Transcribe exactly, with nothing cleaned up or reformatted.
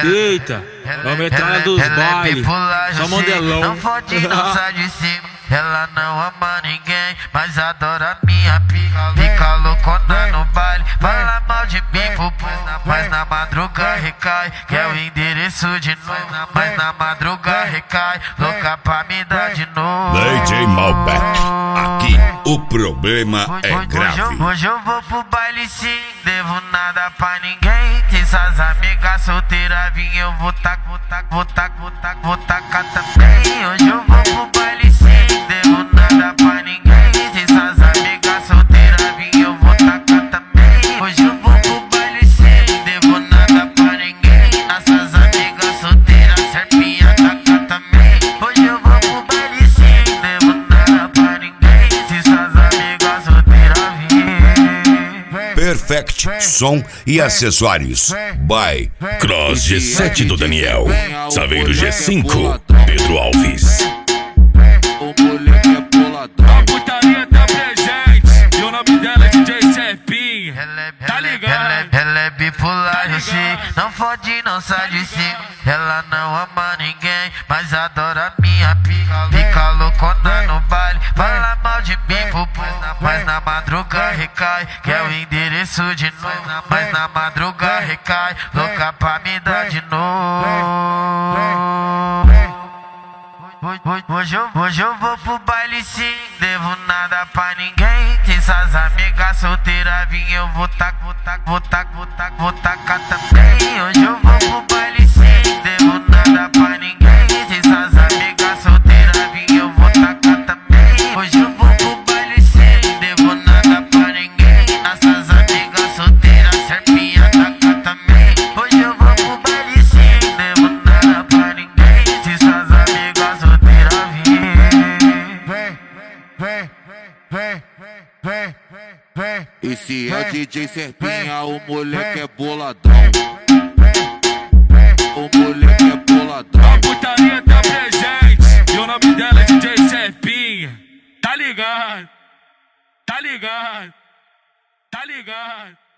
Eita, vamos entrar na dos bailes. Só modelão. Não fode, não sai de cima. Ela não ama ninguém, mas adora minha pica. Fica loucona no baile, fala mal de mim pro povo, mas na madruga recai. Quer o endereço de novo, mas na madruga recai. Louca pra me dar de novo. D J Malbec, aqui o problema é grave. Hoje, hoje eu vou pro baile sim, devo nada pra ninguém. Se essas amigas solteiras vir, eu vou tac, vou tac, vou tac, vou tac, vou tacar também. Hoje eu vou pro baile sim, devo nada pra ninguém. Se essas amigas solteiras vir, eu vou tacar também. Hoje eu vou pro baile sim, devo nada pra ninguém. Essas amigas solteiras, serpinha tacar também. Hoje eu vou pro baile sim, devo nada pra ninguém. Se essas amigas solteiras vir. Perfect Som e Acessórios by Cross G sete do Daniel, Saveiro G cinco, Pedro Alves. O moleque é boladão. A putaria tá presente e o nome dela é D J Serpinha. Tá ligado? Ela é bipolar, eu sei. Não fode, não sai de cima. Ela não ama ninguém, mas adora minha pica. Fica loucona no baile, fala mal de mim pro povo, mas na madruga recai. Quer o endereço de novo, mas na madruga recai. Louca pra me dar de novo. Hoje eu, hoje eu vou pro baile sim, devo nada pra ninguém. Se essas amigas solteiras vir, eu vou tac, vou tac, vou tac, vou tac, vou tacar também. Hoje eu vou pro baile sim, devo nada pra ninguém. Se essas amigas solteiras vir, eu vou tacar também. Hoje eu vou pro baile sim, devo nada pra ninguém. Essas amigas solteiras, serpinha tacar também. Hoje eu vou pro baile sim, devo nada pra ninguém. Se essas amigas solteiras vir. Vem, vem, vem, vem. Esse é o D J Serpinha, o moleque é boladão. O moleque é boladão. A putaria tá presente e o nome dela é D J Serpinha. Tá ligado? Tá ligado? Tá ligado?